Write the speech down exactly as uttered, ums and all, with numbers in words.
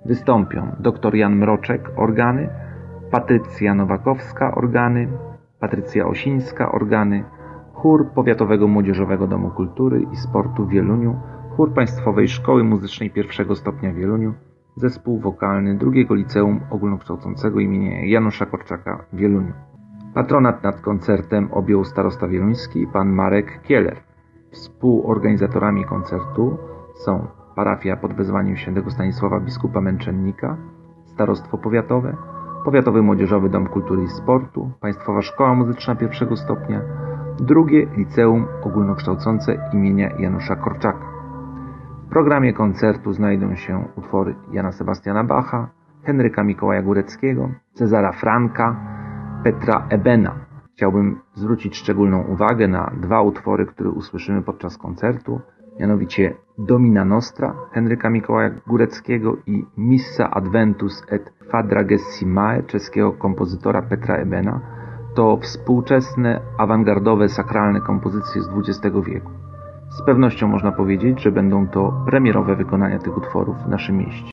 Wystąpią dr Jan Mroczek, organy, Patrycja Nowakowska, organy, Patrycja Osińska, organy, chór Powiatowego Młodzieżowego Domu Kultury i Sportu w Wieluniu, chór Państwowej Szkoły Muzycznej pierwszego stopnia w Wieluniu, zespół wokalny drugiego Liceum Ogólnokształcącego imienia Janusza Korczaka w Wieluniu. Patronat nad koncertem objął starosta wieluński pan Marek Kieler. Współorganizatorami koncertu są parafia pod wezwaniem świętego Stanisława biskupa Męczennika, starostwo powiatowe, Powiatowy Młodzieżowy Dom Kultury i Sportu, Państwowa Szkoła Muzyczna pierwszego stopnia, drugie Liceum Ogólnokształcące imienia Janusza Korczaka. W programie koncertu znajdą się utwory Jana Sebastiana Bacha, Henryka Mikołaja Góreckiego, Cezara Franka, Petra Ebena. Chciałbym zwrócić szczególną uwagę na dwa utwory, które usłyszymy podczas koncertu, mianowicie Domina Nostra Henryka Mikołaja Góreckiego i Missa Adventus et Quadragesimae czeskiego kompozytora Petra Ebena. To współczesne, awangardowe, sakralne kompozycje z dwudziestego wieku. Z pewnością można powiedzieć, że będą to premierowe wykonania tych utworów w naszym mieście.